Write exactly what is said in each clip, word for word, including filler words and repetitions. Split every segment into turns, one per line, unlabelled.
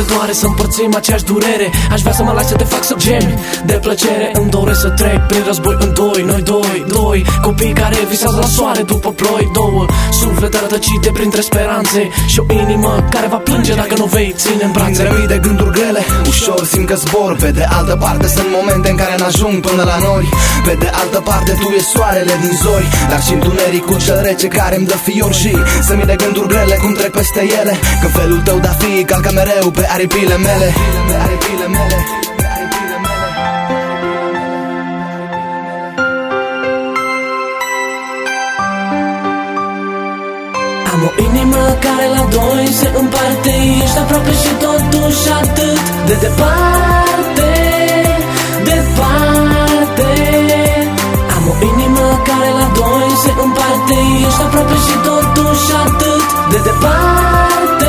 doare să împărțim aceeași durere. Aș vrea să mă lași să te fac să gemi de plăcere. Îmi doresc să trec prin război în doi, noi doi, doi copii care visează la soare după ploi. Două suflete rătăcite printre speranțe și o inimă care va plânge dacă nu vei ține în brațe.
Printre mii de gânduri grele, ușor simt că zbor. Pe de altă parte sunt momente în care n-ajung până la nori. Pe de altă parte tu e soarele din zori, dar și întunericul cel rece care îmi dă fior. Și să-mi de gânduri grele cum trec peste ele, că felul tău de-a fi calcă mereu pe aripile mele. Pe aripile mele.
Am o inimă care la doi se împarte. Ești aproape și totuși atât de departe, departe. Am o inimă care la doi se împarte. Ești aproape și totuși atât de departe,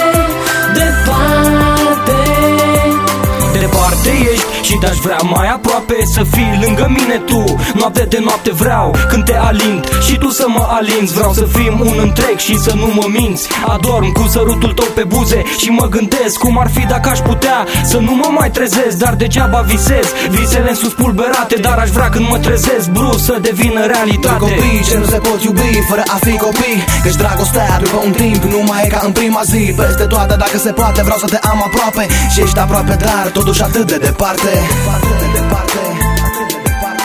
departe.
Departe ești și te-aș vrea mai aproape, să fii lângă mine tu. Noapte de noapte vreau când te alint și tu să mă alinți. Vreau să fim un întreg și să nu mă minți. Adorm cu sărutul tău pe buze și mă gândesc cum ar fi dacă aș putea să nu mă mai trezesc, dar degeaba visez. Visele în sus pulberate, dar aș vrea când mă trezesc brusc să devină realitate.
Doi copii ce nu se pot iubi fără a fi copii, căci dragostea după un timp nu mai e ca în prima zi. Peste toate dacă se poate vreau să te am aproape și ești aproape dar totuși atât de departe. Departe, de departe, atât de departe.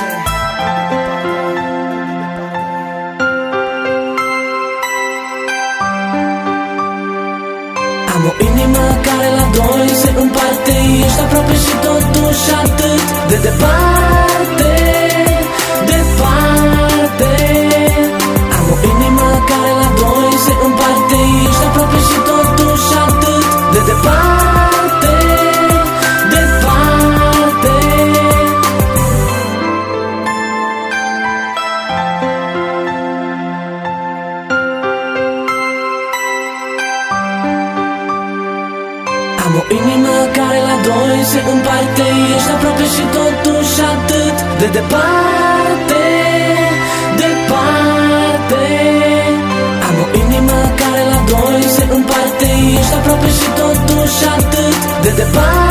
Am o inimă care la doi se împarte. Ești aproape și totuși atât de departe, departe. Am o inimă care la doi se împarte. Ești aproape și totuși atât de departe, departe. Am o inimă care la doi se împarte. Ești aproape și totuși atât de departe, departe. Am o inimă care la doi se împarte. Ești aproape și totuși atât de departe.